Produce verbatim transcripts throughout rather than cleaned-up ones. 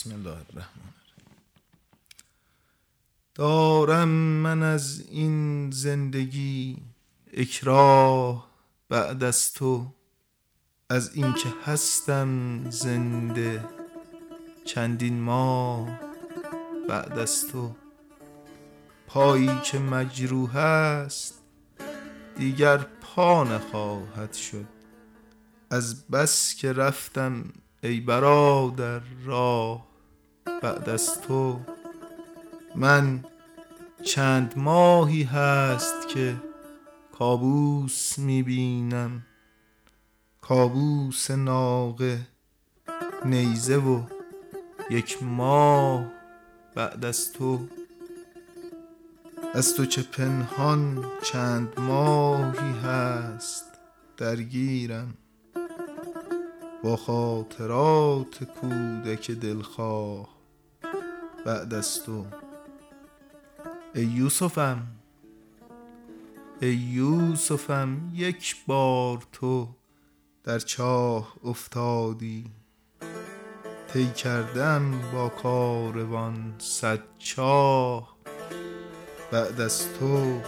بسم الله الرحمن الرحیم. دارم من از این زندگی اکراه بعد از تو، از این که هستم زنده چندین ماه بعد از تو. پایی که مجروح است دیگر پا نخواهد شد، از بس که رفتم ای برادر راه بعد از تو. من چند ماهی هست که کابوس میبینم، کابوس ناقه نیزه و یک ماه بعد از تو. از تو چه پنهان چند ماهی هست درگیرم، با خاطرات کودک دلخواه بعد از تو. ای یوسفم ای یوسفم یک بار تو در چاه افتادی، طی کردم با کاروان صد چاه بعد از تو.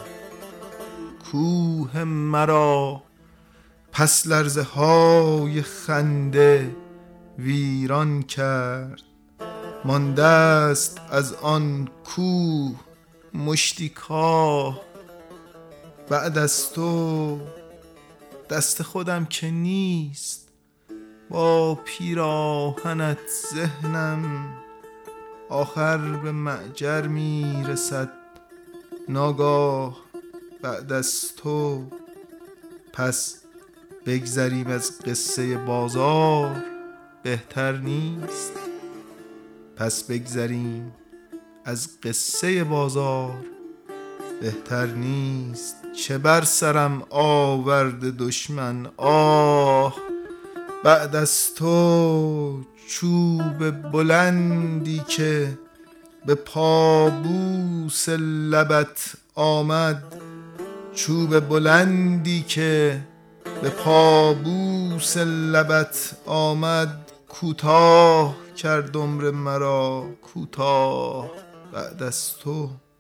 کوه مرا پس لرزه های خنده ویران کرد، مانده است از آن کوه مشتی کاه بعد از تو. دست خودم که نیست با پیراهنت ذهنم آخر به معجر میرسد ناگاه بعد از تو. پس بگذریم از قصه بازار بهتر نیست، پس بگذریم از قصه بازار بهتر نیست. چه بر سرم آورده دشمن آه بعد از تو. چوب بلندی که به پابوس لبت آمد، چوب بلندی که به پابوس لبت آمد، کوتاه کرد عمر مرا کوتاه بعد از تو.